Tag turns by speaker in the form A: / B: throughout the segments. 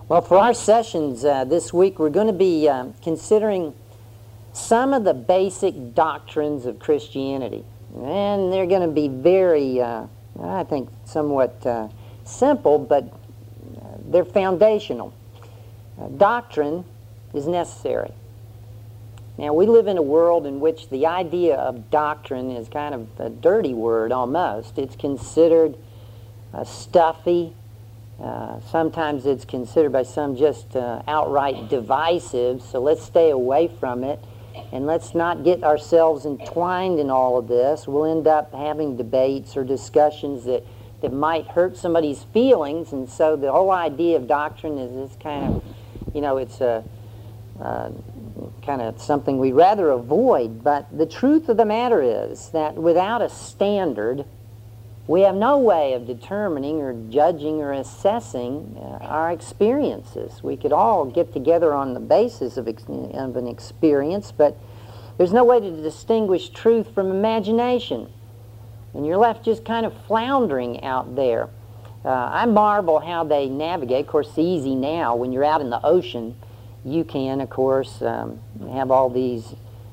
A: Well, for our sessions this week, we're going to be considering some of the basic doctrines of Christianity. And they're going to be very, I think, somewhat simple, but they're foundational. Doctrine is necessary. Now, we live in a world in which the idea of doctrine is kind of a dirty word almost. It's considered stuffy. Sometimes it's considered by some just outright divisive, so let's stay away from it and let's not get ourselves entwined in all of this. We'll end up having debates or discussions that might hurt somebody's feelings, and so the whole idea of doctrine is this kind of, it's a kind of something we'd rather avoid. But the truth of the matter is that without a standard, we have no way of determining or judging or assessing our experiences. We could all get together on the basis of an experience, but there's no way to distinguish truth from imagination. And you're left just kind of floundering out there. I marvel how they navigate. Of course, it's easy now. When you're out in the ocean, you can, of course, have all these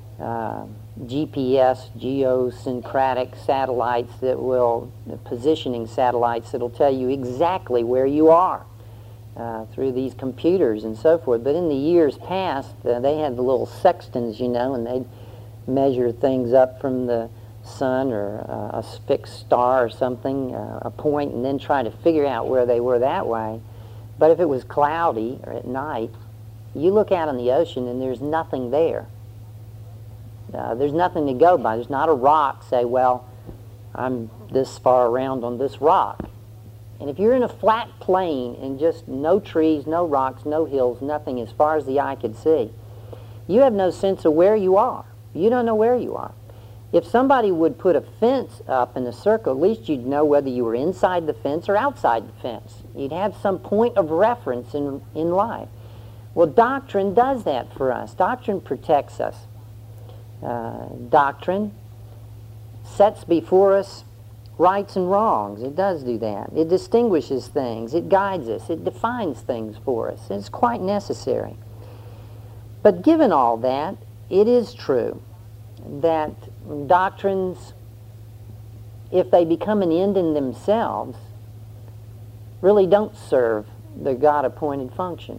A: GPS, geosyncratic satellites positioning satellites that'll tell you exactly where you are through these computers and so forth. But in the years past, they had the little sextants, and they'd measure things up from the sun or a fixed star or something, a point, and then try to figure out where they were that way. But if it was cloudy or at night, you look out on the ocean and there's nothing there. There's nothing to go by. There's not a rock, say, well, I'm this far around on this rock. And if you're in a flat plain and just no trees, no rocks, no hills, nothing as far as the eye could see, you have no sense of where you are. You don't know where you are. If somebody would put a fence up in a circle, at least you'd know whether you were inside the fence or outside the fence. You'd have some point of reference in life. Well, doctrine does that for us. Doctrine protects us. Doctrine sets before us rights and wrongs. It does do that. It distinguishes things. It guides us. It defines things for us. It's quite necessary. But given all that, it is true that doctrines, if they become an end in themselves, really don't serve the God-appointed function.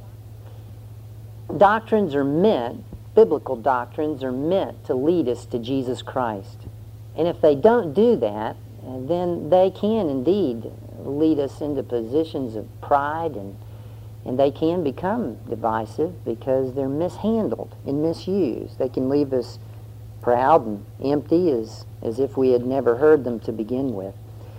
A: Doctrines are meant, biblical doctrines are meant to lead us to Jesus Christ. And if they don't do that, then they can indeed lead us into positions of pride, and they can become divisive because they're mishandled and misused. They can leave us proud and empty as if we had never heard them to begin with.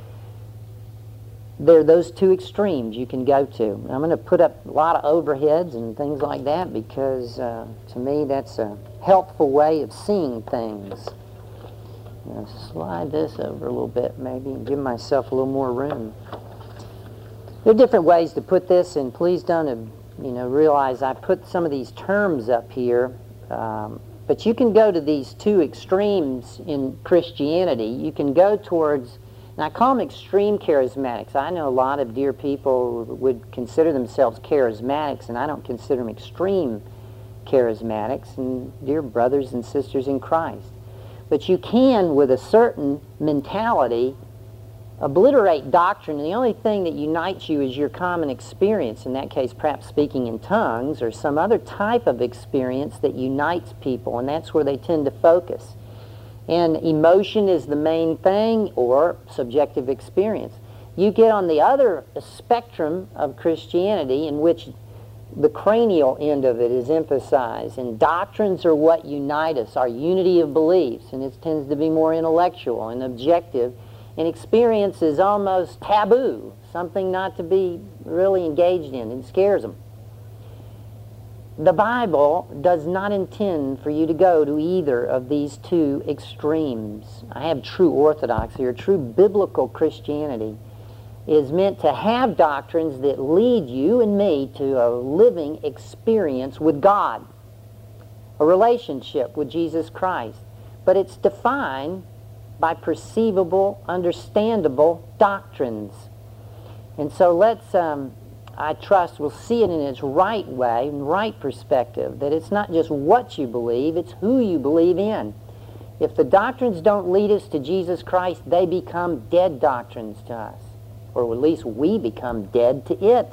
A: There are those two extremes you can go to. I'm going to put up a lot of overheads and things like that because to me that's a helpful way of seeing things. Now, slide this over a little bit maybe and give myself a little more room. There are different ways to put this, and please don't realize I put some of these terms up here, but you can go to these two extremes in Christianity. You can go towards, and I call them extreme charismatics. I know a lot of dear people would consider themselves charismatics, and I don't consider them extreme charismatics, and dear brothers and sisters in Christ. But you can, with a certain mentality, obliterate doctrine, and the only thing that unites you is your common experience, in that case perhaps speaking in tongues or some other type of experience that unites people, and that's where they tend to focus. And emotion is the main thing, or subjective experience. You get on the other spectrum of Christianity in which the cranial end of it is emphasized, and doctrines are what unite us, our unity of beliefs, and it tends to be more intellectual and objective, and experience is almost taboo, something not to be really engaged in. It scares them. The Bible does not intend for you to go to either of these two extremes. I have true orthodoxy, or true biblical Christianity, is meant to have doctrines that lead you and me to a living experience with God, a relationship with Jesus Christ. But it's defined by perceivable, understandable doctrines. And so let's I trust, will see it in its right way, in right perspective, that it's not just what you believe, it's who you believe in. If the doctrines don't lead us to Jesus Christ, they become dead doctrines to us. Or at least we become dead to it.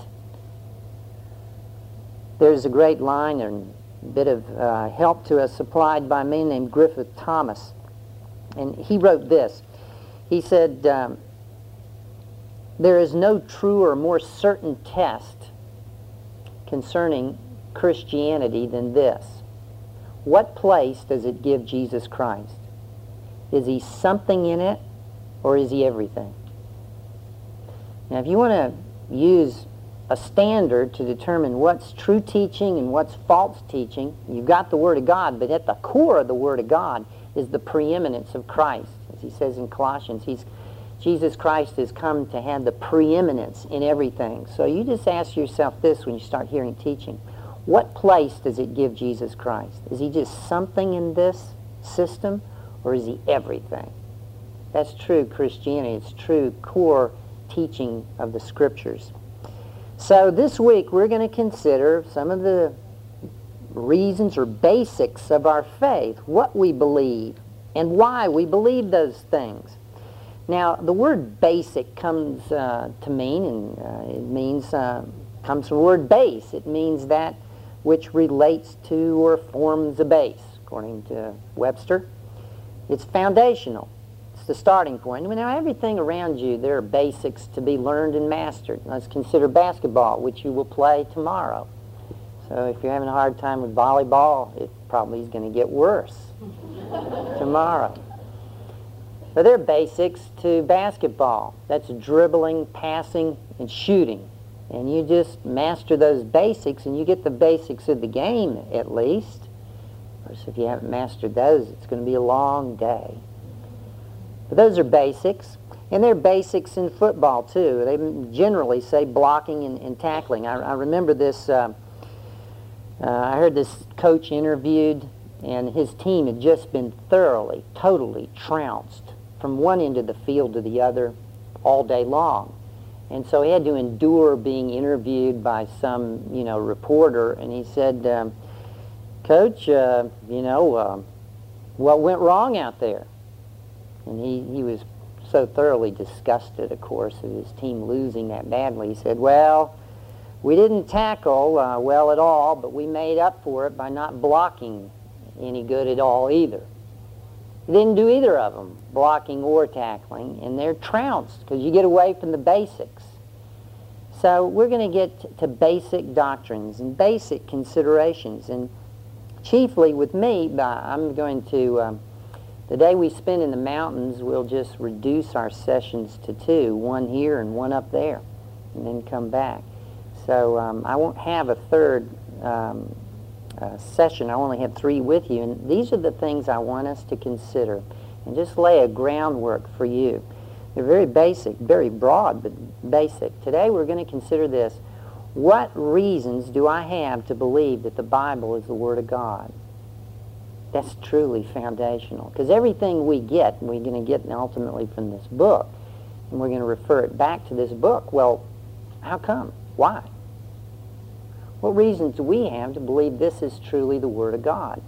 A: There's a great line and a bit of help to us supplied by a man named Griffith Thomas. And he wrote this. He said, there is no truer or more certain test concerning Christianity than this. What place does it give Jesus Christ? Is he something in it, or is he everything? Now, if you want to use a standard to determine what's true teaching and what's false teaching, you've got the Word of God, but at the core of the Word of God is the preeminence of Christ. As he says in Colossians, Jesus Christ has come to have the preeminence in everything. So you just ask yourself this when you start hearing teaching. What place does it give Jesus Christ? Is he just something in this system, or is he everything? That's true Christianity. It's true core teaching of the Scriptures. So this week we're going to consider some of the reasons or basics of our faith, what we believe, and why we believe those things. Now, the word basic comes to mean, and it means, comes from the word base. It means that which relates to or forms a base, according to Webster. It's foundational. It's the starting point. Now, everything around you, there are basics to be learned and mastered. Let's consider basketball, which you will play tomorrow. So if you're having a hard time with volleyball, it probably is going to get worse tomorrow. But there are basics to basketball. That's dribbling, passing, and shooting. And you just master those basics, and you get the basics of the game, at least. Of course, if you haven't mastered those, it's going to be a long day. But those are basics. And there are basics in football, too. They generally say blocking and tackling. I remember this, I heard this coach interviewed, and his team had just been thoroughly, totally trounced from one end of the field to the other all day long. And so he had to endure being interviewed by some, reporter, and he said, Coach, what went wrong out there? And he was so thoroughly disgusted, of course, at his team losing that badly. He said, well, we didn't tackle well at all, but we made up for it by not blocking any good at all either. He didn't do either of them, blocking or tackling, and they're trounced because you get away from the basics. So we're going to get to basic doctrines and basic considerations, and chiefly with me, I'm going to, the day we spend in the mountains, we'll just reduce our sessions to 2, one here and one up there, and then come back. So I won't have a third session. I only have 3 with you, and these are the things I want us to consider and just lay a groundwork for you. They're very basic, very broad, but basic. Today we're going to consider this. What reasons do I have to believe that the Bible is the Word of God? That's truly foundational, because everything we get, we're going to get ultimately from this book, and we're going to refer it back to this book. Well, how come? Why? What reasons do we have to believe this is truly the Word of God?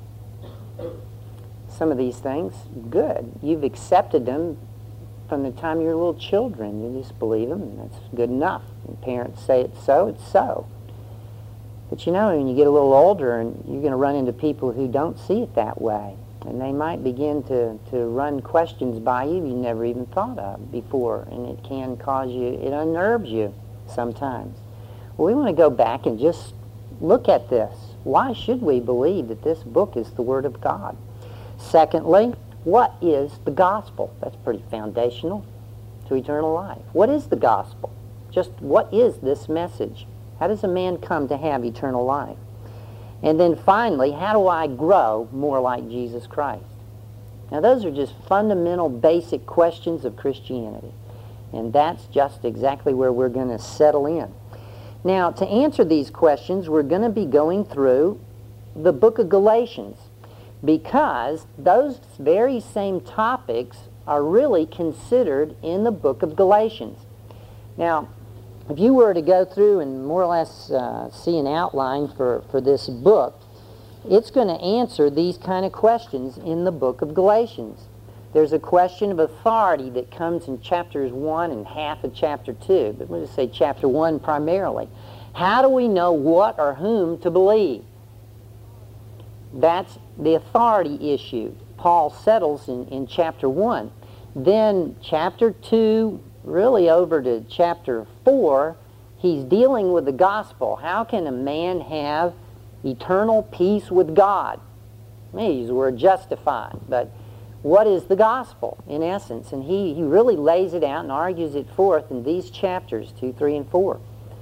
A: Some of these things, good. You've accepted them from the time you're little children. You just believe them, and that's good enough. When parents say it's so, it's so. But when you get a little older, and you're going to run into people who don't see it that way, and they might begin to run questions by you you never even thought of before, and it can cause you, it unnerves you sometimes. Well, we want to go back and just look at this. Why should we believe that this book is the Word of God? Secondly, what is the gospel? That's pretty foundational to eternal life. What is the gospel? Just what is this message? How does a man come to have eternal life? And then finally, how do I grow more like Jesus Christ? Now those are just fundamental, basic questions of Christianity. And that's just exactly where we're going to settle in. Now, to answer these questions, we're going to be going through the book of Galatians, because those very same topics are really considered in the book of Galatians. Now, if you were to go through and more or less see an outline for this book, it's going to answer these kind of questions in the book of Galatians. There's a question of authority that comes in chapters 1 and half of chapter 2, but we'll just say chapter 1 primarily. How do we know what or whom to believe? That's the authority issue Paul settles in chapter 1. Then chapter 2, really over to chapter 4, he's dealing with the gospel. How can a man have eternal peace with God? I mean, he uses the word justified, but what is the gospel in essence? And he really lays it out and argues it forth in these chapters 2, 3, and 4.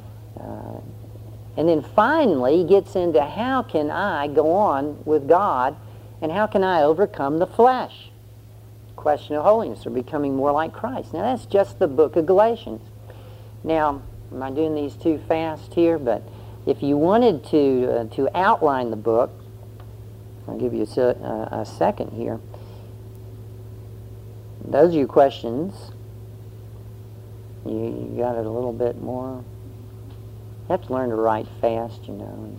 A: And then finally he gets into how can I go on with God and how can I overcome the flesh? Question of holiness or becoming more like Christ. Now that's just the book of Galatians. Now, am I doing these too fast here? But if you wanted to outline the book, I'll give you a second here. Those are your questions. You got it a little bit more. You have to learn to write fast, you know.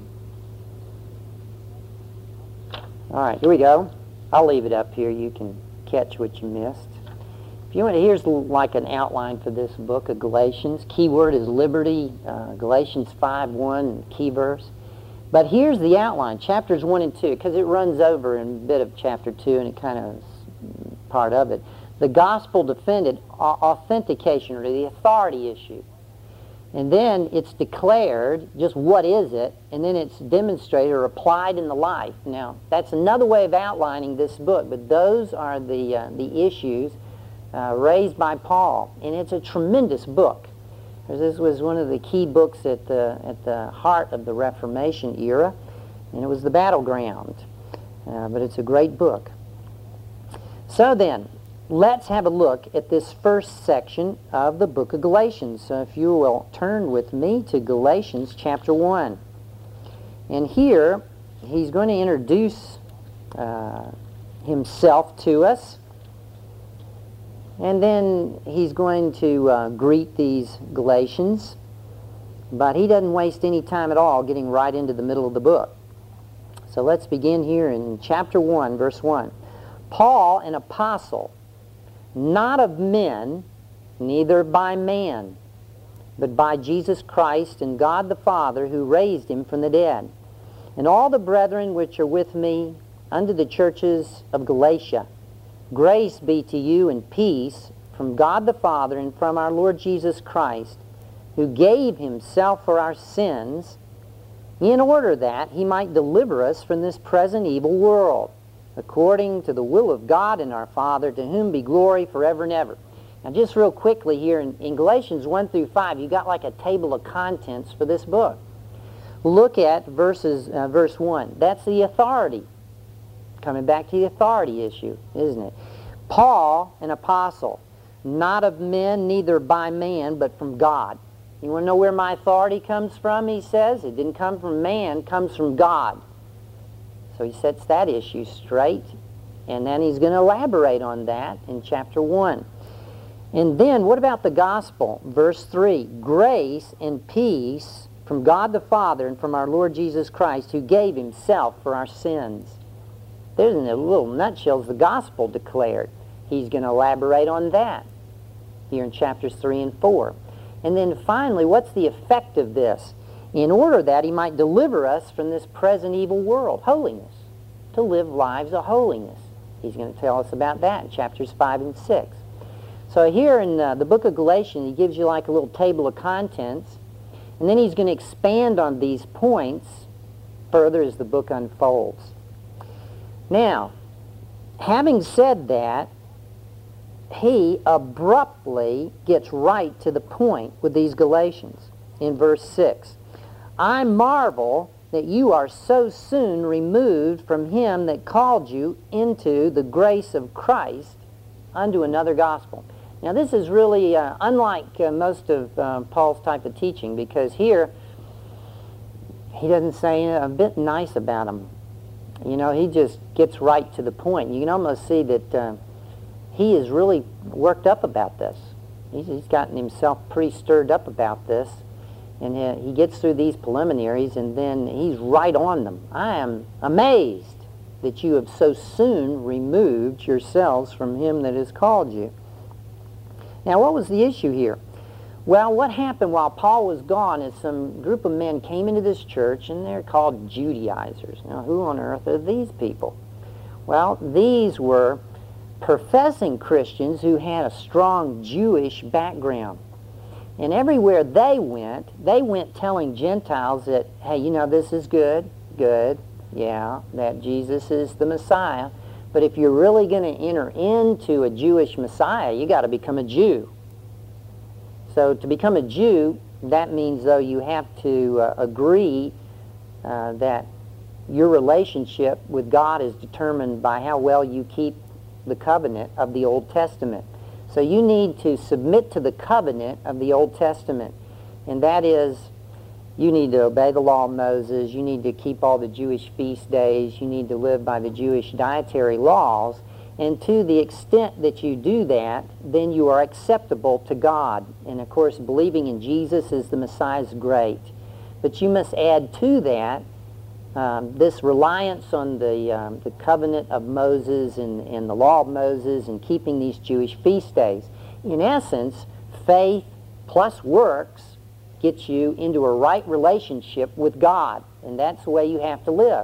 A: All right, here we go. I'll leave it up here. You can catch what you missed. If you want to, here's like an outline for this book of Galatians. Key word is liberty, Galatians 5:1, key verse. But here's the outline, chapters 1 and 2, because it runs over in a bit of chapter 2, and it kind of is part of it. The gospel defended, authentication, or the authority issue. And then it's declared, just what is it, and then it's demonstrated or applied in the life. Now, that's another way of outlining this book, but those are the issues raised by Paul. And it's a tremendous book. This was one of the key books at the heart of the Reformation era, and it was the battleground. But it's a great book. So then, let's have a look at this first section of the book of Galatians. So if you will turn with me to Galatians chapter 1. And here, he's going to introduce himself to us. And then he's going to greet these Galatians. But he doesn't waste any time at all getting right into the middle of the book. So let's begin here in chapter 1, verse 1. Paul, an apostle, not of men, neither by man, but by Jesus Christ and God the Father, who raised him from the dead, and all the brethren which are with me unto the churches of Galatia. Grace be to you and peace from God the Father and from our Lord Jesus Christ, who gave himself for our sins, in order that he might deliver us from this present evil world, according to the will of God and our Father, to whom be glory forever and ever. Now just real quickly here, in Galatians 1 through 5, you got like a table of contents for this book. Look at verse 1. That's the authority. Coming back to the authority issue, isn't it? Paul, an apostle, not of men, neither by man, but from God. You want to know where my authority comes from, he says? It didn't come from man, it comes from God. So he sets that issue straight, and then he's going to elaborate on that in chapter 1. And then, what about the gospel? Verse 3, grace and peace from God the Father and from our Lord Jesus Christ, who gave himself for our sins. There's in a little nutshell the gospel declared. He's going to elaborate on that here in chapters 3 and 4. And then finally, what's the effect of this? In order that he might deliver us from this present evil world. Holiness. To live lives of holiness. He's going to tell us about that in chapters 5 and 6. So here in the book of Galatians, he gives you like a little table of contents, and then he's going to expand on these points further as the book unfolds. Now, having said that, he abruptly gets right to the point with these Galatians in verse 6. I marvel that you are so soon removed from him that called you into the grace of Christ unto another gospel. Now this is really unlike most of Paul's type of teaching, because here he doesn't say a bit nice about them. You know, he just gets right to the point. You can almost see that he is really worked up about this. He's gotten himself pretty stirred up about this. And he gets through these preliminaries, and then he's right on them. I am amazed that you have so soon removed yourselves from him that has called you. Now, what was the issue here? Well, what happened while Paul was gone is some group of men came into this church, and they're called Judaizers. Now, who on earth are these people? Well, these were professing Christians who had a strong Jewish background. And everywhere they went telling Gentiles that, hey, you know, this is good, yeah, that Jesus is the Messiah. But if you're really going to enter into a Jewish Messiah, you got to become a Jew. So to become a Jew, that means, though, you have to agree that your relationship with God is determined by how well you keep the covenant of the Old Testament. So you need to submit to the covenant of the Old Testament. And that is, you need to obey the law of Moses, you need to keep all the Jewish feast days, you need to live by the Jewish dietary laws, and to the extent that you do that, then you are acceptable to God. And of course, believing in Jesus as the Messiah is great. But you must add to that this reliance on the covenant of Moses and the law of Moses and keeping these Jewish feast days. In essence, faith plus works gets you into a right relationship with God, and that's the way you have to live.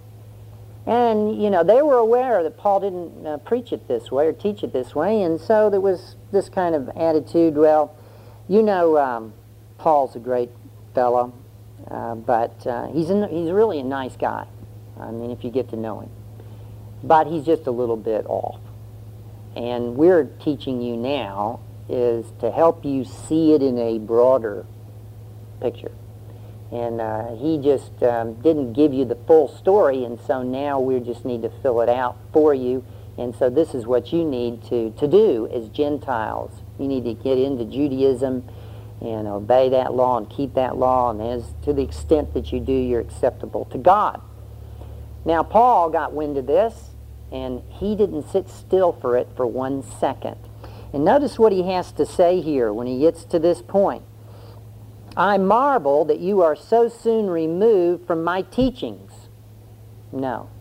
A: And, you know, they were aware that Paul didn't preach it this way or teach it this way, and so there was this kind of attitude, well, you know, Paul's a great fellow, but he's really a nice guy. I mean, if you get to know him. But he's just a little bit off. And we're teaching you now is to help you see it in a broader picture. And he just didn't give you the full story, and so now we just need to fill it out for you. And so this is what you need to do as Gentiles. You need to get into Judaism and obey that law and keep that law, and as to the extent that you do, you're acceptable to God. Now, Paul got wind of this, and he didn't sit still for it for 1 second. And notice what he has to say here when he gets to this point. I marvel that you are so soon removed from my teachings. No.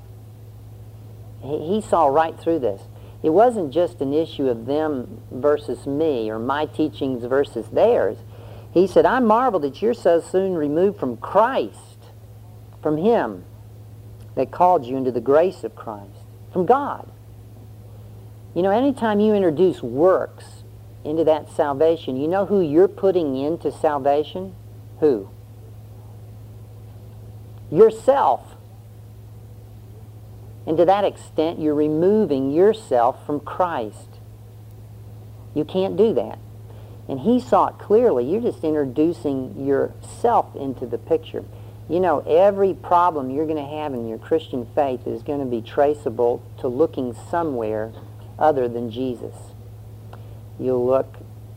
A: He saw right through this. It wasn't just an issue of them versus me or my teachings versus theirs. He said, I marvel that you're so soon removed from Christ, from Him that called you into the grace of Christ, from God. You know, anytime you introduce works into that salvation, you know who you're putting into salvation? Who? Yourself. And to that extent, you're removing yourself from Christ. You can't do that. And he saw it clearly. You're just introducing yourself into the picture. You know, every problem you're going to have in your Christian faith is going to be traceable to looking somewhere other than Jesus. You'll look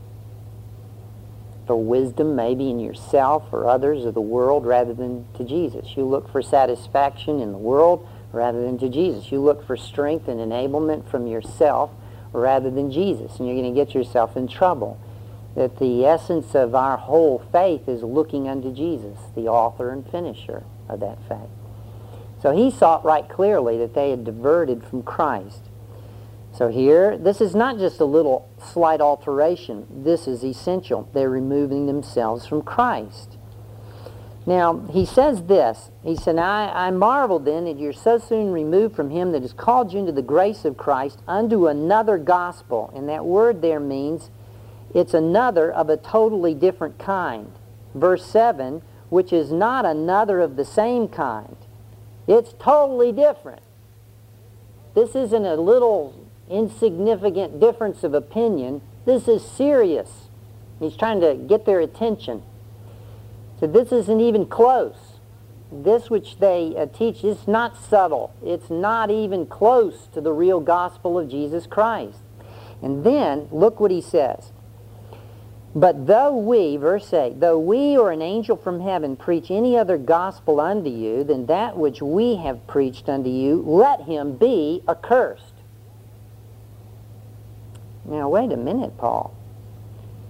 A: for wisdom maybe in yourself or others or the world rather than to Jesus. You look for satisfaction in the world rather than to Jesus. You look for strength and enablement from yourself rather than Jesus, and you're going to get yourself in trouble. That the essence of our whole faith is looking unto Jesus, the author and finisher of that faith. So he saw it right clearly that they had diverted from Christ. So here, this is not just a little slight alteration. This is essential. They're removing themselves from Christ. Now, he says this. He said, I marvel then that you're so soon removed from Him that has called you into the grace of Christ unto another gospel. And that word there means it's another of a totally different kind. Verse 7, which is not another of the same kind. It's totally different. This isn't a little insignificant difference of opinion. This is serious. He's trying to get their attention. So this isn't even close. This which they teach is not subtle. It's not even close to the real gospel of Jesus Christ. And then, look what he says. But though we, verse 8, though we or an angel from heaven preach any other gospel unto you than that which we have preached unto you, let him be accursed. Now, wait a minute, Paul.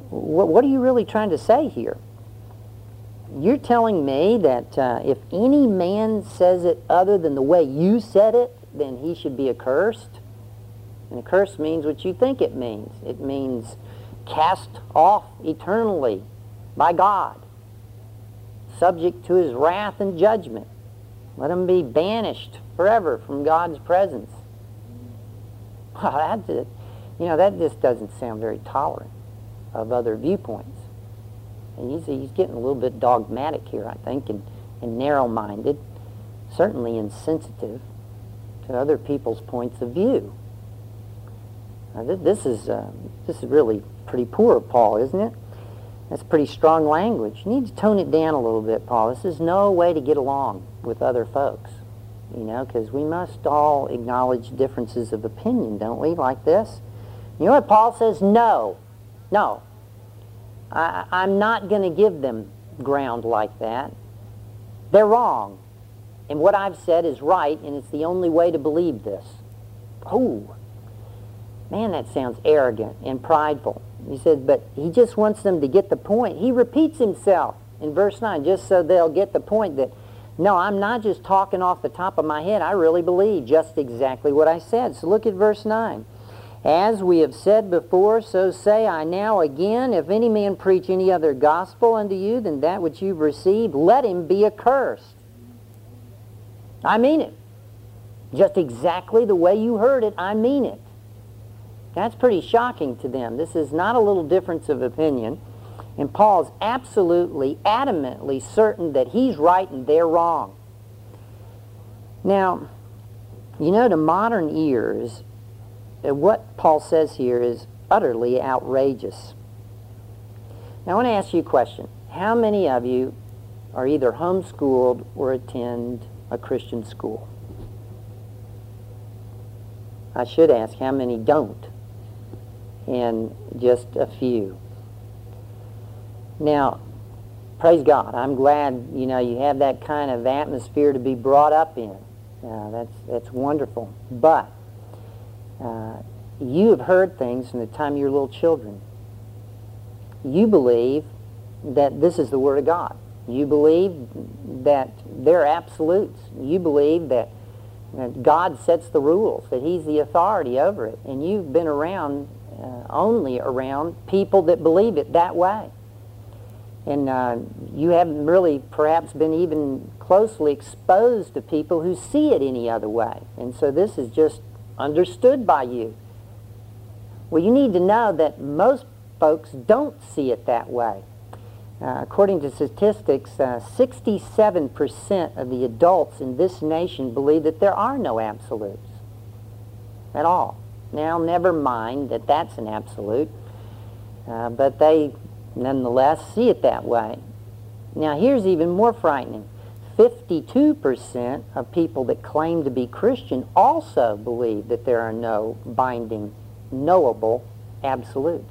A: what are you really trying to say here? You're telling me that if any man says it other than the way you said it, then he should be accursed? And accursed means what you think it means. It means cast off eternally by God, subject to his wrath and judgment. Let him be banished forever from God's presence. Well, that just doesn't sound very tolerant of other viewpoints. And he's getting a little bit dogmatic here, I think, and narrow-minded, certainly insensitive to other people's points of view. Now, this is really pretty poor, Paul, isn't it? That's pretty strong language. You need to tone it down a little bit, Paul. This is no way to get along with other folks, because we must all acknowledge differences of opinion, don't we, like this? You know what Paul says? No. I'm not going to give them ground like that. They're wrong. And what I've said is right, and it's the only way to believe this. Oh, man, that sounds arrogant and prideful. He says, but he just wants them to get the point. He repeats himself in verse 9, just so they'll get the point that, no, I'm not just talking off the top of my head. I really believe just exactly what I said. So look at verse 9. As we have said before, so say I now again, if any man preach any other gospel unto you than that which you've received, let him be accursed. I mean it. Just exactly the way you heard it, I mean it. That's pretty shocking to them. This is not a little difference of opinion. And Paul's absolutely, adamantly certain that he's right and they're wrong. Now, to modern ears, what Paul says here is utterly outrageous. Now, I want to ask you a question. How many of you are either homeschooled or attend a Christian school? I should ask, how many don't? And just a few. Now, praise God. I'm glad, you have that kind of atmosphere to be brought up in. That's wonderful. But you have heard things from the time you were little children. You believe that this is the Word of God. You believe that they're absolutes. You believe that God sets the rules, that He's the authority over it. And you've been around, only around people that believe it that way. And you haven't really perhaps been even closely exposed to people who see it any other way. And so this is just understood by you. Well, you need to know that most folks don't see it that way. According to statistics, 67% of the adults in this nation believe that there are no absolutes at all. Now, never mind that that's an absolute, but they nonetheless see it that way. Now, here's even more frightening. 52% of people that claim to be Christian also believe that there are no binding, knowable absolutes.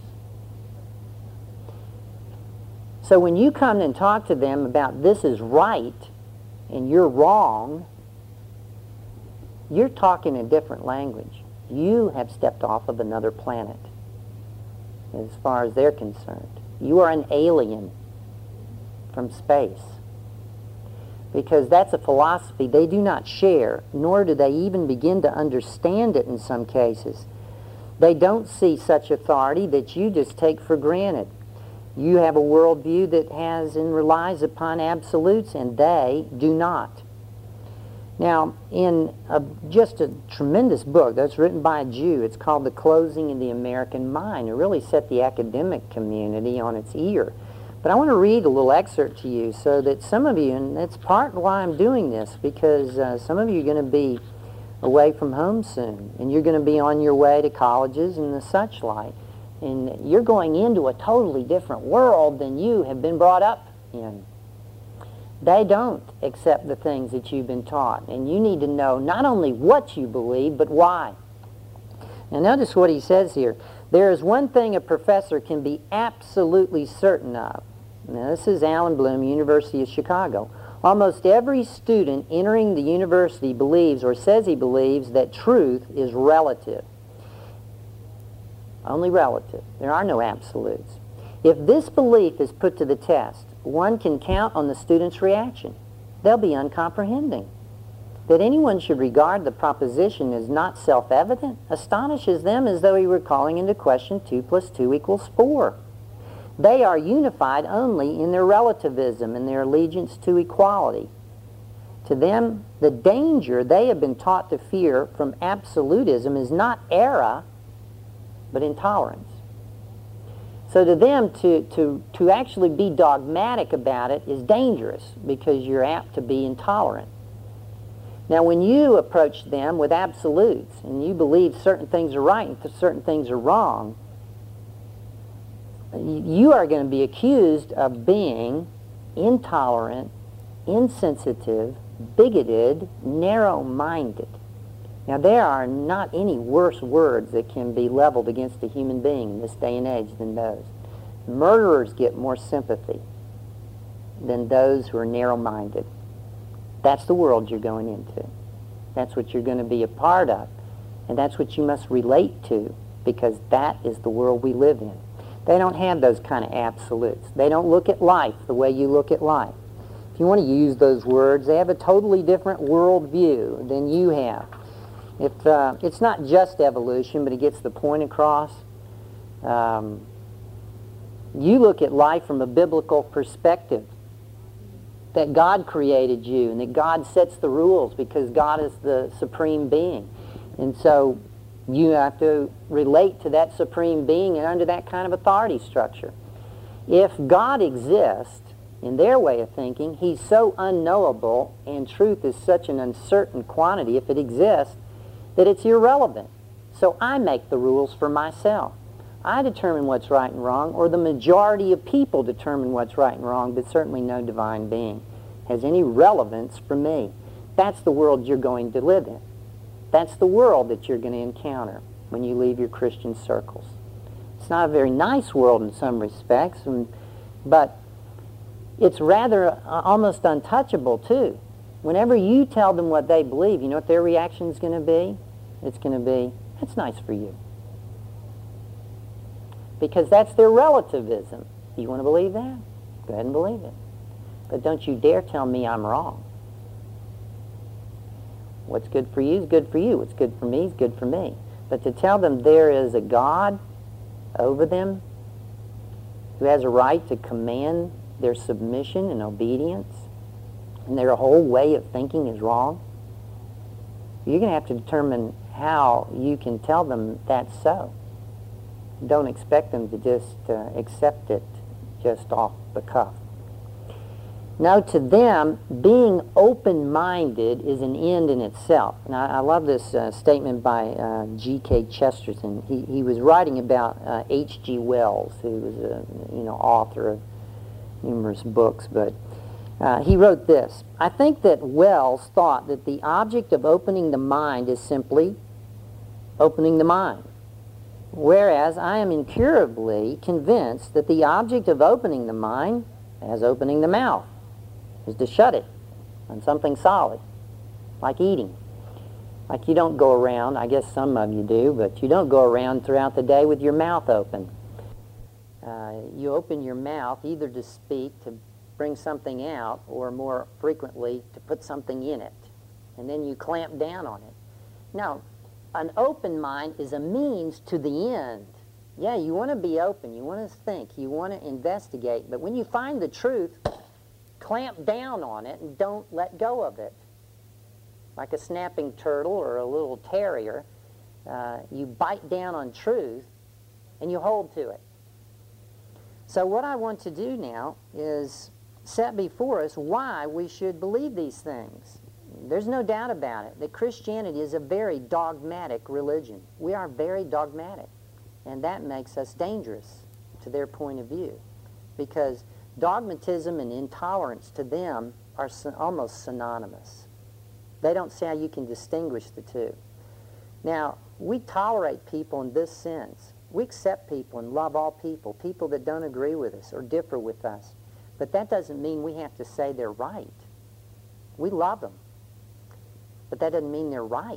A: So when you come and talk to them about this is right and you're wrong, you're talking a different language. You have stepped off of another planet as far as they're concerned. You are an alien from space. Because that's a philosophy they do not share, nor do they even begin to understand it in some cases. They don't see such authority that you just take for granted. You have a worldview that has and relies upon absolutes, and they do not. Now, in just a tremendous book that's written by a Jew, it's called The Closing of the American Mind. It really set the academic community on its ear. But I want to read a little excerpt to you so that some of you, and that's part why I'm doing this, because some of you are going to be away from home soon, and you're going to be on your way to colleges and the such like, and you're going into a totally different world than you have been brought up in. They don't accept the things that you've been taught, and you need to know not only what you believe, but why. Now notice what he says here. There is one thing a professor can be absolutely certain of. Now this is Alan Bloom, University of Chicago. Almost every student entering the university believes or says he believes that truth is relative. Only relative. There are no absolutes. If this belief is put to the test, one can count on the student's reaction. They'll be uncomprehending. That anyone should regard the proposition as not self-evident astonishes them as though he were calling into question 2 + 2 = 4. They are unified only in their relativism and their allegiance to equality. To them, the danger they have been taught to fear from absolutism is not error, but intolerance. So to them, to actually be dogmatic about it is dangerous because you're apt to be intolerant. Now, when you approach them with absolutes and you believe certain things are right and certain things are wrong, you are going to be accused of being intolerant, insensitive, bigoted, narrow-minded. Now, there are not any worse words that can be leveled against a human being in this day and age than those. Murderers get more sympathy than those who are narrow-minded. That's the world you're going into. That's what you're going to be a part of. And that's what you must relate to, because that is the world we live in. They don't have those kind of absolutes. They don't look at life the way you look at life. If you want to use those words, they have a totally different worldview than you have. If it's not just evolution, but it gets the point across. You look at life from a biblical perspective, that God created you and that God sets the rules because God is the supreme being. And so you have to relate to that supreme being and under that kind of authority structure. If God exists, in their way of thinking, He's so unknowable and truth is such an uncertain quantity, if it exists, that it's irrelevant. So I make the rules for myself. I determine what's right and wrong, or the majority of people determine what's right and wrong, but certainly no divine being has any relevance for me. That's the world you're going to live in. That's the world that you're going to encounter when you leave your Christian circles. It's not a very nice world in some respects, but it's rather almost untouchable too. Whenever you tell them what they believe, you know what their reaction is going to be? It's going to be, that's nice for you. Because that's their relativism. You want to believe that? Go ahead and believe it. But don't you dare tell me I'm wrong. What's good for you is good for you. What's good for me is good for me. But to tell them there is a God over them who has a right to command their submission and obedience, and their whole way of thinking is wrong, you're going to have to determine how you can tell them that's so. Don't expect them to just accept it just off the cuff. Now, to them, being open-minded is an end in itself. Now, I love this statement by G.K. Chesterton. He was writing about H.G. Wells, who was a author of numerous books, but he wrote this: I think that Wells thought that the object of opening the mind is simply opening the mind, whereas I am incurably convinced that the object of opening the mind, as opening the mouth, is to shut it on something solid, like eating. Like you don't go around, I guess some of you do, but you don't go around throughout the day with your mouth open. You open your mouth either to speak, to bring something out, or more frequently to put something in it. And then you clamp down on it. Now, an open mind is a means to the end. Yeah, you want to be open, you want to think, you want to investigate, but when you find the truth, clamp down on it and don't let go of it. Like a snapping turtle or a little terrier, you bite down on truth and you hold to it. So what I want to do now is set before us why we should believe these things. There's no doubt about it that Christianity is a very dogmatic religion. We are very dogmatic, and that makes us dangerous to their point of view, because dogmatism and intolerance to them are almost synonymous. They don't see how you can distinguish the two. Now, we tolerate people in this sense. We accept people and love all people, people that don't agree with us or differ with us. But that doesn't mean we have to say they're right. We love them. But that doesn't mean they're right.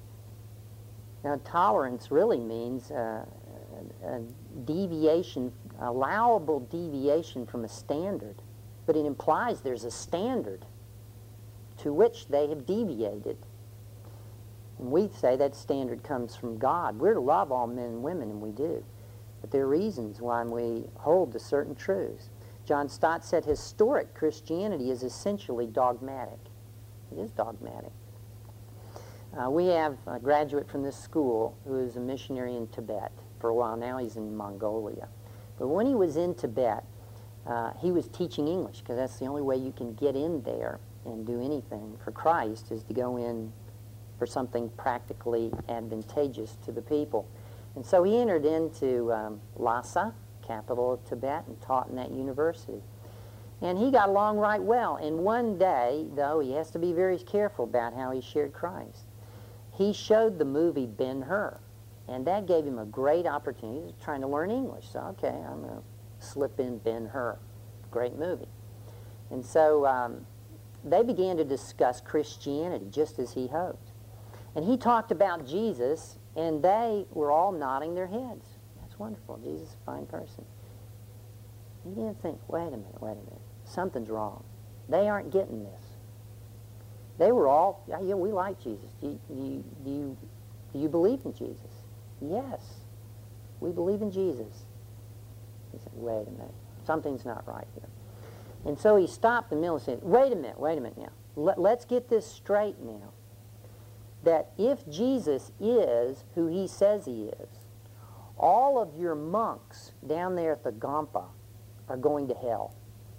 A: Now, tolerance really means a deviation allowable deviation from a standard, but it implies there's a standard to which they have deviated. And we say that standard comes from God. We're to love all men and women, and we do. But there are reasons why we hold to certain truths. John Stott said historic Christianity is essentially dogmatic. It is dogmatic. We have a graduate from this school who is a missionary in Tibet. For a while now he's in Mongolia. But when he was in Tibet, he was teaching English, because that's the only way you can get in there and do anything for Christ, is to go in for something practically advantageous to the people. And so he entered into Lhasa, capital of Tibet, and taught in that university. And he got along right well. And one day, though, he has to be very careful about how he shared Christ. He showed the movie Ben-Hur, and that gave him a great opportunity. He was trying to learn English. So, okay, I'm going to slip in Ben-Hur. Great movie. And so they began to discuss Christianity, just as he hoped. And he talked about Jesus, and they were all nodding their heads. That's wonderful. Jesus is a fine person. He didn't think, wait a minute. Something's wrong. They aren't getting this. They were all, yeah, we like Jesus. Do you believe in Jesus? Yes. We believe in Jesus. He said, wait a minute. Something's not right here. And so he stopped in the middle and said, wait a minute now. Let's get this straight now. That if Jesus is who he says he is, all of your monks down there at the Gampa are going to hell.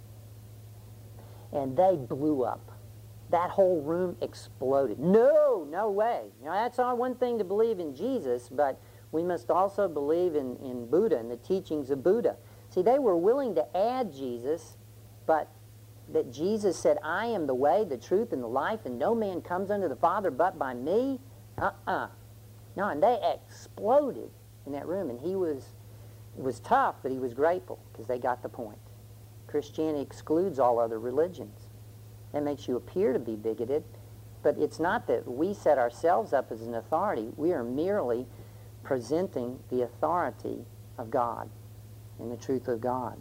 A: And they blew up. That whole room exploded. No way. You know, that's all one thing to believe in Jesus, but we must also believe in Buddha and the teachings of Buddha. See, they were willing to add Jesus, but that Jesus said, I am the way, the truth, and the life, and no man comes unto the Father but by me. No, and they exploded in that room, and it was tough, but he was grateful, because they got the point. Christianity excludes all other religions. That makes you appear to be bigoted, but it's not that we set ourselves up as an authority. We are merely presenting the authority of God and the truth of God.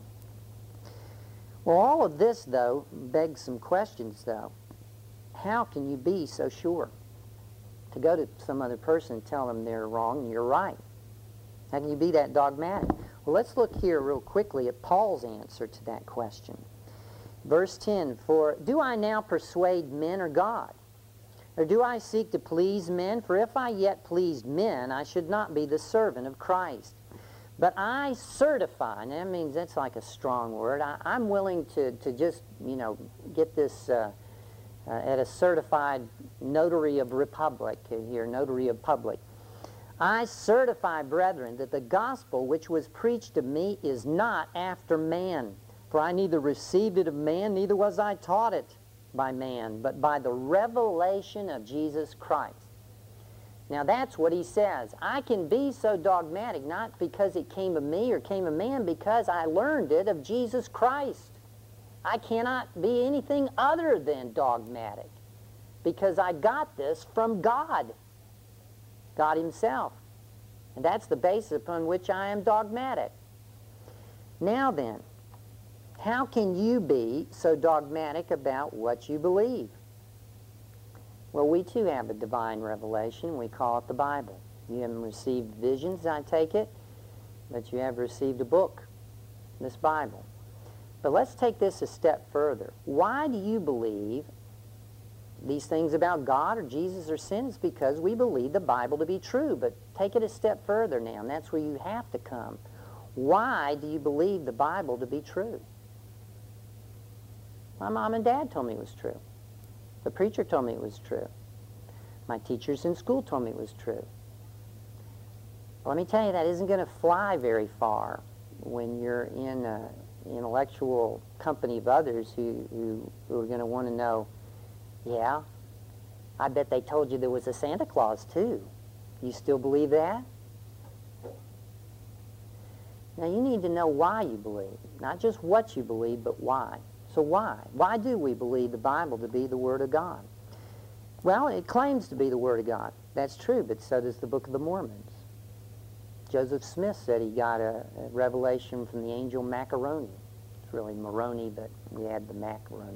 A: Well, all of this, though, begs some questions, though. How can you be so sure? To go to some other person and tell them they're wrong and you're right. How can you be that dogmatic? Well, let's look here real quickly at Paul's answer to that question. Verse 10, for do I now persuade men or God? Or do I seek to please men? For if I yet pleased men, I should not be the servant of Christ. But I certify, and that means that's like a strong word. I'm willing to just, get this at a certified notary of republic here, notary of public. I certify, brethren, that the gospel which was preached of me is not after man. For I neither received it of man, neither was I taught it by man, but by the revelation of Jesus Christ. Now that's what he says. I can be so dogmatic, not because it came of me or came of man, because I learned it of Jesus Christ. I cannot be anything other than dogmatic, because I got this from God, God himself. And that's the basis upon which I am dogmatic. Now then, how can you be so dogmatic about what you believe? Well, we too have a divine revelation. We call it the Bible. You haven't received visions, I take it, but you have received a book, this Bible. But let's take this a step further. Why do you believe these things about God or Jesus or sin? It's because we believe the Bible to be true. But take it a step further now, and that's where you have to come. Why do you believe the Bible to be true? My mom and dad told me it was true. The preacher told me it was true. My teachers in school told me it was true. Let me tell you, that isn't going to fly very far when you're in an intellectual company of others who are going to want to know, yeah, I bet they told you there was a Santa Claus too. You still believe that? Now you need to know why you believe. Not just what you believe, but why. So why? Why do we believe the Bible to be the Word of God? Well, it claims to be the Word of God. That's true, but so does the Book of the Mormons. Joseph Smith said he got a revelation from the angel Macaroni. It's really Moroni, but we add the macaroni.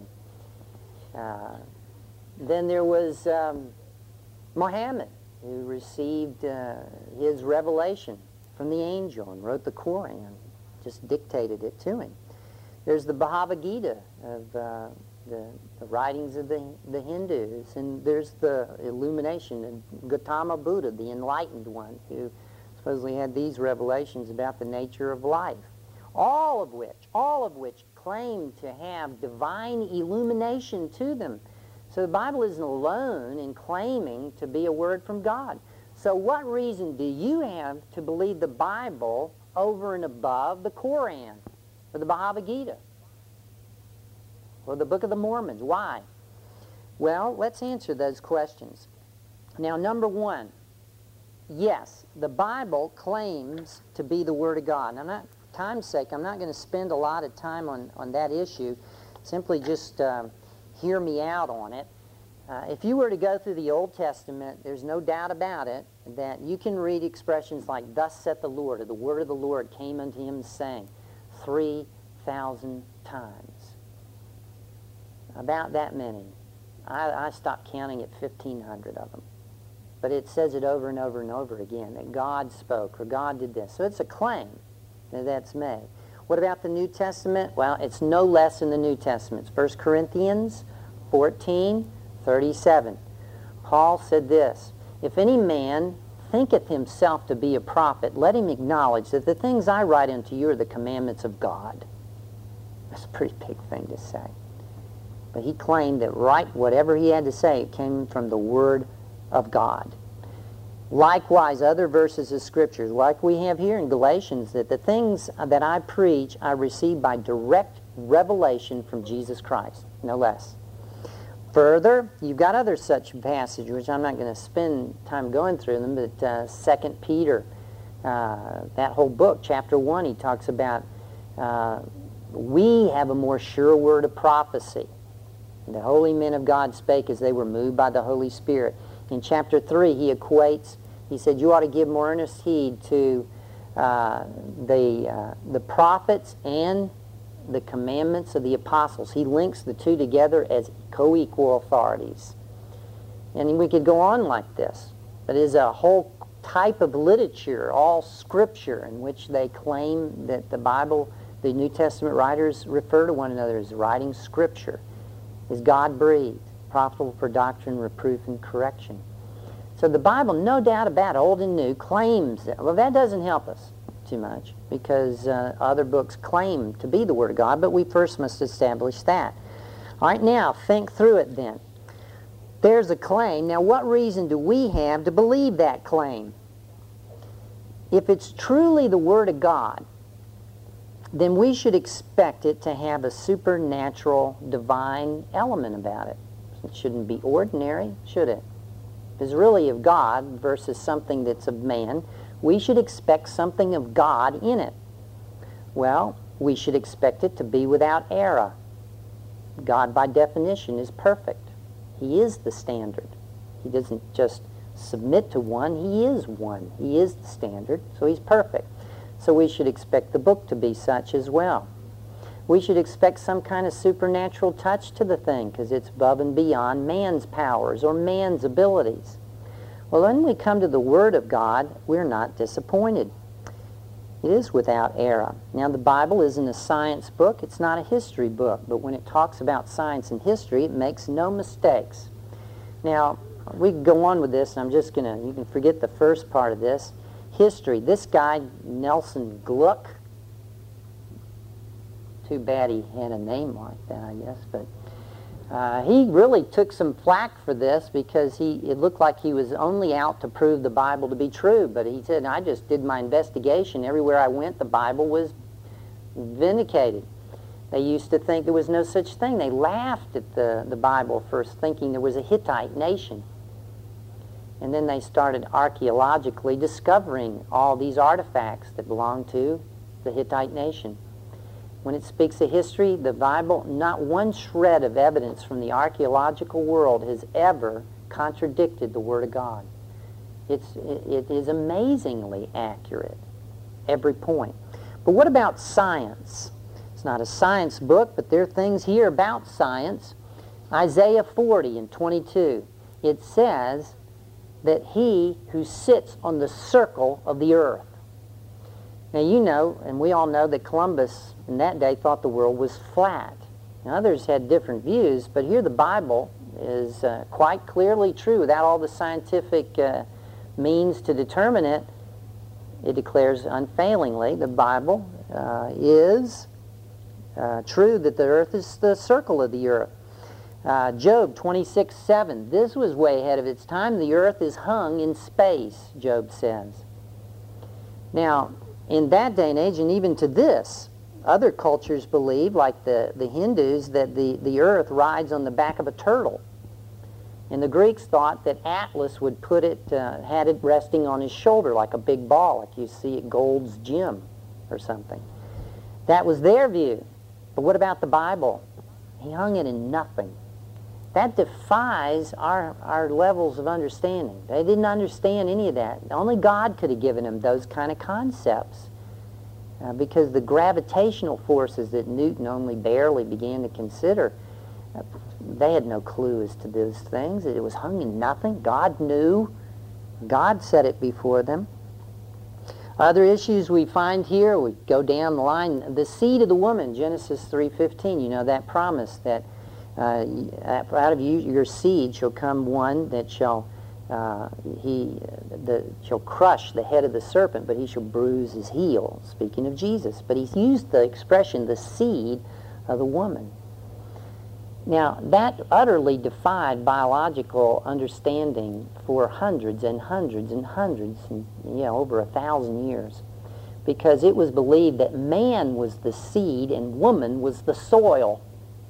A: Then there was Muhammad, who received his revelation from the angel and wrote the Quran, just dictated it to him. There's the Bhagavad Gita of the writings of the Hindus, and there's the illumination of Gautama Buddha, the enlightened one, who supposedly had these revelations about the nature of life. All of which claim to have divine illumination to them. So the Bible isn't alone in claiming to be a word from God. So what reason do you have to believe the Bible over and above the Quran or the Bhagavad Gita or the Book of the Mormons? Why? Well, let's answer those questions. Now, number one, yes, the Bible claims to be the Word of God. Now, for time's sake, I'm not going to spend a lot of time on that issue. Simply just hear me out on it. If you were to go through the Old Testament, there's no doubt about it that you can read expressions like, "Thus saith the Lord," or "the word of the Lord came unto him, saying," 3,000 times. About that many. I stopped counting at 1,500 of them. But it says it over and over and over again, that God spoke, or God did this. So it's a claim that's made. What about the New Testament? Well, it's no less in the New Testament. It's 1 Corinthians 14:37. Paul said this, "If any man thinketh himself to be a prophet, let him acknowledge that the things I write unto you are the commandments of God." That's a pretty big thing to say. But he claimed that whatever he had to say, it came from the Word of God. Likewise, other verses of Scripture, like we have here in Galatians, that the things that I preach, I received by direct revelation from Jesus Christ, no less. Further, you've got other such passages, which I'm not going to spend time going through them, but 2 Peter, that whole book, chapter 1, he talks about we have a more sure word of prophecy. The holy men of God spake as they were moved by the Holy Spirit. In chapter 3, he said, you ought to give more earnest heed to the prophets and the commandments of the apostles. He links the two together as co-equal authorities. And we could go on like this. But it is a whole type of literature, all Scripture, in which they claim that the Bible, the New Testament writers refer to one another as writing Scripture, is God-breathed, profitable for doctrine, reproof, and correction. So the Bible, no doubt about it, Old and New, claims that. Well, that doesn't help us too much, because other books claim to be the Word of God, but we first must establish that. All right, now, think through it then. There's a claim. Now, what reason do we have to believe that claim? If it's truly the Word of God, then we should expect it to have a supernatural, divine element about it. It shouldn't be ordinary, should it? If it's really of God versus something that's of man, we should expect something of God in it. Well, we should expect it to be without error. God, by definition, is perfect. He is the standard. He doesn't just submit to one. He is one. He is the standard, so He's perfect. So we should expect the book to be such as well. We should expect some kind of supernatural touch to the thing, because it's above and beyond man's powers or man's abilities. Well, when we come to the Word of God, we're not disappointed. It is without error. Now, the Bible isn't a science book. It's not a history book. But when it talks about science and history, it makes no mistakes. Now, we can go on with this, and I'm just going to, you can forget the first part of this. History. This guy, Nelson Gluck, too bad he had a name like that, I guess, but he really took some flack for this, because it looked like he was only out to prove the Bible to be true. But he said, I just did my investigation. Everywhere I went, the Bible was vindicated. They used to think there was no such thing. They laughed at the Bible first, thinking there was a Hittite nation. And then they started archaeologically discovering all these artifacts that belong to the Hittite nation. When it speaks of history, the Bible, not one shred of evidence from the archaeological world has ever contradicted the Word of God. It is amazingly accurate. every point. But what about science? It's not a science book, but there are things here about science. Isaiah 40 and 22, it says that he who sits on the circle of the earth. Now you know, and we all know, that Columbus in that day thought the world was flat. Now, others had different views, but here the Bible is quite clearly true. Without all the scientific means to determine it, it declares unfailingly the Bible is true, that the earth is the circle of the earth. Job 26:7, this was way ahead of its time. The earth is hung in space, Job says. Now, in that day and age, and even to this, other cultures believe, like the Hindus, that the earth rides on the back of a turtle. And the Greeks thought that Atlas would put it, had it resting on his shoulder like a big ball, like you see at Gold's Gym or something. That was their view. But what about the Bible? He hung it in nothing. That defies our levels of understanding. They didn't understand any of that. Only God could have given them those kind of concepts. Because the gravitational forces that Newton only barely began to consider, they had no clue as to those things. It was hung in nothing. God knew. God set it before them. Other issues we find here, we go down the line, the seed of the woman, Genesis 3:15. You know that promise that out of you, your seed shall come one that shall shall crush the head of the serpent, but he shall bruise his heel, speaking of Jesus. But he's used the expression, the seed of the woman. Now, that utterly defied biological understanding for hundreds and hundreds and hundreds, and, over 1,000 years, because it was believed that man was the seed and woman was the soil.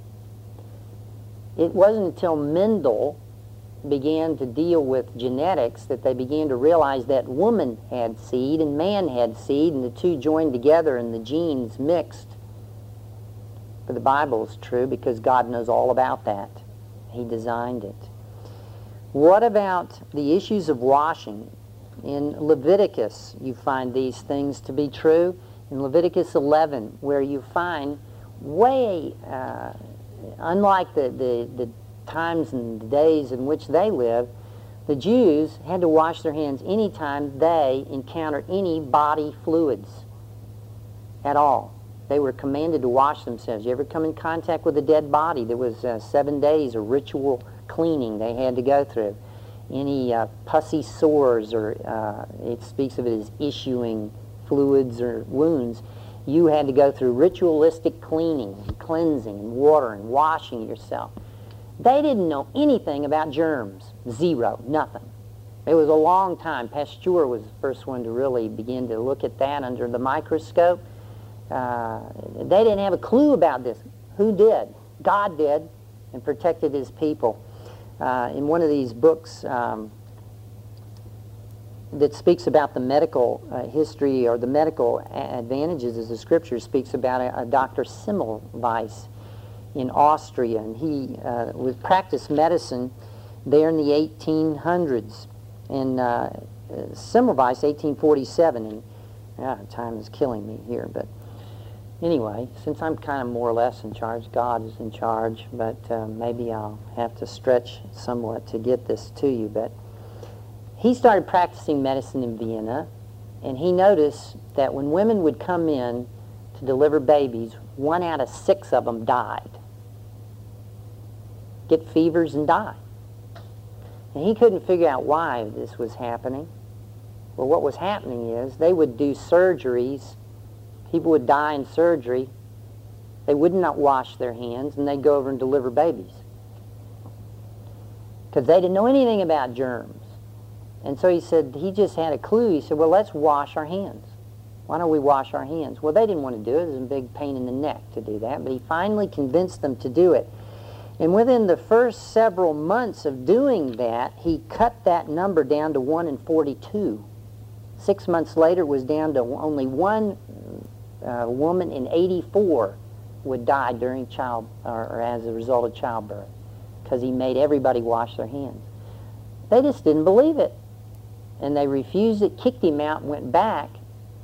A: It wasn't until Mendel began to deal with genetics that they began to realize that woman had seed and man had seed, and the two joined together and the genes mixed. But the Bible is true because God knows all about that. He designed it. What about the issues of washing? In Leviticus, you find these things to be true. In Leviticus 11, where you find way, unlike the times and the days in which they lived, the Jews had to wash their hands anytime they encountered any body fluids at all. They were commanded to wash themselves. You ever come in contact with a dead body? There was 7 days of ritual cleaning they had to go through. Any pussy sores, or it speaks of it as issuing fluids or wounds, you had to go through ritualistic cleaning and cleansing and water and washing yourself. They didn't know anything about germs. Zero. Nothing. It was a long time. Pasteur was the first one to really begin to look at that under the microscope. They didn't have a clue about this. Who did? God did, and protected his people. In one of these books that speaks about the medical history or the medical advantages, as the Scripture speaks about a Dr. Semmelweis in Austria, and he practiced medicine there in the 1800s. And Semmelweis, 1847, and time is killing me here, but anyway, since I'm kind of more or less in charge, God is in charge, but maybe I'll have to stretch somewhat to get this to you. But he started practicing medicine in Vienna, and he noticed that when women would come in to deliver babies, 1 out of 6 of them died. Get fevers and die. And he couldn't figure out why this was happening. Well, what was happening is they would do surgeries. People would die in surgery. They would not wash their hands, and they'd go over and deliver babies. Because they didn't know anything about germs. And so he said, he just had a clue. He said, well, let's wash our hands. Why don't we wash our hands? Well, they didn't want to do it. It was a big pain in the neck to do that. But he finally convinced them to do it. And within the first several months of doing that, he cut that number down to 1 in 42. 6 months later, it was down to only one woman in 84 would die during or as a result of childbirth, because he made everybody wash their hands. They just didn't believe it, and they refused it, kicked him out, and went back.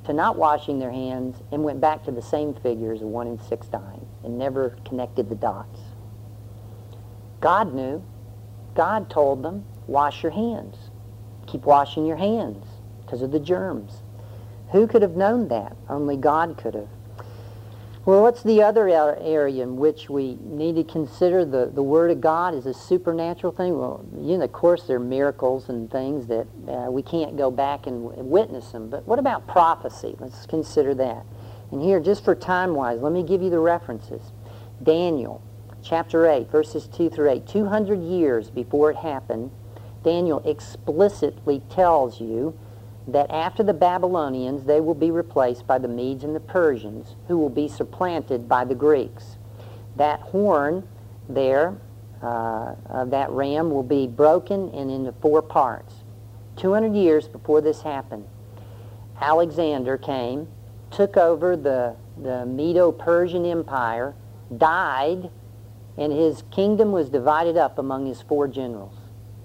A: to not washing their hands and went back to the same figures of 1 and 6 dying and never connected the dots. God knew. God told them, wash your hands. Keep washing your hands because of the germs. Who could have known that? Only God could have. Well, what's the other area in which we need to consider the Word of God as a supernatural thing? Well, of course, there are miracles and things that we can't go back and witness them. But what about prophecy? Let's consider that. And here, just for time-wise, let me give you the references. Daniel, chapter 8, verses 2 through 8. 200 years before it happened, Daniel explicitly tells you that after the Babylonians, they will be replaced by the Medes and the Persians, who will be supplanted by the Greeks. That horn there, of that ram, will be broken and into 4 parts. 200 years before this happened, Alexander came, took over the Medo-Persian Empire, died, and his kingdom was divided up among his 4 generals.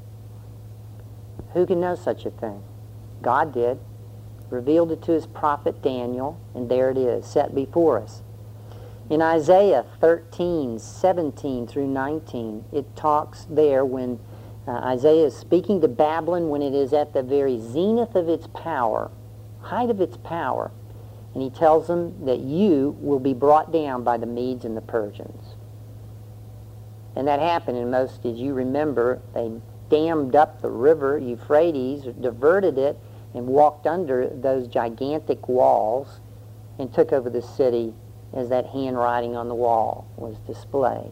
A: Who can know such a thing? God did, revealed it to his prophet Daniel, and there it is, set before us. In Isaiah 13, 17 through 19, it talks there when Isaiah is speaking to Babylon when it is at the very zenith of its power, height of its power, and he tells them that you will be brought down by the Medes and the Persians. And that happened, and most, as you remember, they dammed up the river Euphrates, diverted it, and walked under those gigantic walls and took over the city as that handwriting on the wall was displayed.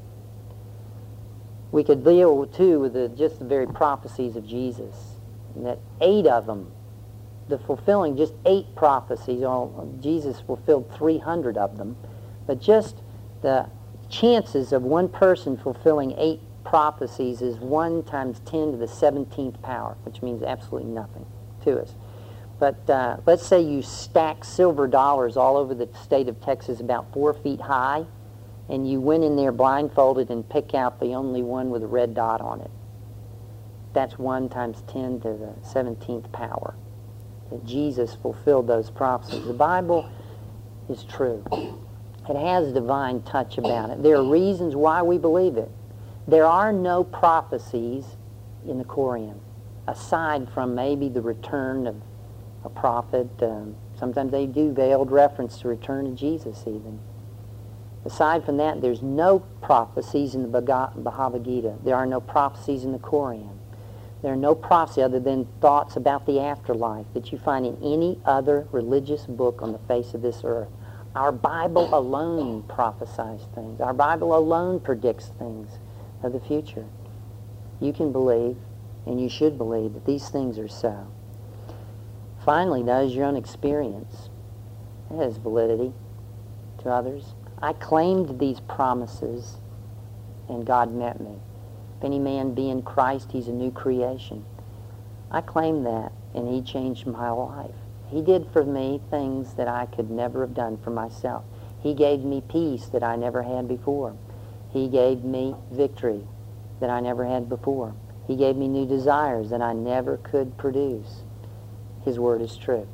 A: We could deal, too, with just the very prophecies of Jesus, and that 8 of them, the fulfilling just 8 prophecies, Jesus fulfilled 300 of them, but just the chances of one person fulfilling 8 prophecies is 1 times 10 to the 17th power, which means absolutely nothing to us. But let's say you stack silver dollars all over the state of Texas about 4 feet high, and you went in there blindfolded and pick out the only one with a red dot on it. That's 1 times 10 to the 17th power. That Jesus fulfilled those prophecies. The Bible is true. It has a divine touch about it. There are reasons why we believe it. There are no prophecies in the Koran, aside from maybe the return of a prophet. Sometimes they do veiled reference to return of Jesus even. Aside from that, there's no prophecies in the Bhagavad Gita. There are no prophecies in the Koran. There are no prophecies other than thoughts about the afterlife that you find in any other religious book on the face of this earth. Our Bible alone prophesies things. Our Bible alone predicts things of the future. You can believe, and you should believe, that these things are so. Finally, though, is your own experience. It has validity to others. I claimed these promises, and God met me. If any man be in Christ, he's a new creation. I claimed that, and he changed my life. He did for me things that I could never have done for myself. He gave me peace that I never had before. He gave me victory that I never had before. He gave me new desires that I never could produce. His word is true.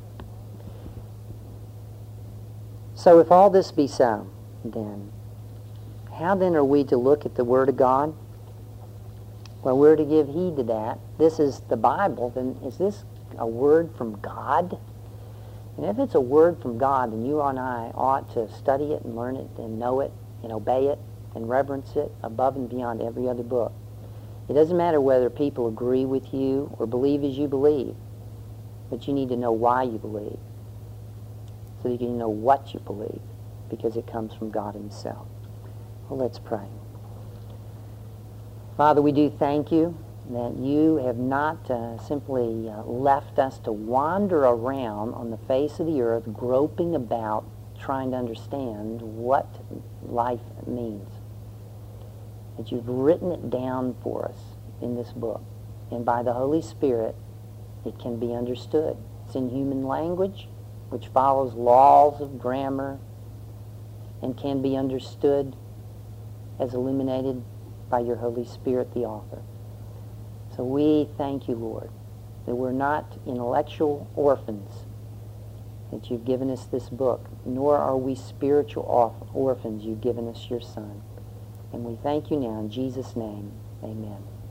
A: So if all this be so, then, how then are we to look at the Word of God? Well, we're to give heed to that. This is the Bible, then is this a word from God? And if it's a word from God, then you and I ought to study it and learn it and know it and obey it and reverence it above and beyond every other book. It doesn't matter whether people agree with you or believe as you believe, but you need to know why you believe so that you can know what you believe, because it comes from God himself. Well, let's pray. Father, we do thank you that you have not simply left us to wander around on the face of the earth, groping about, trying to understand what life means. That you've written it down for us in this book. And by the Holy Spirit, it can be understood. It's in human language, which follows laws of grammar, and can be understood as illuminated by your Holy Spirit, the author. So we thank you, Lord, that we're not intellectual orphans, that you've given us this book, nor are we spiritual orphans. You've given us your Son. And we thank you now in Jesus' name. Amen.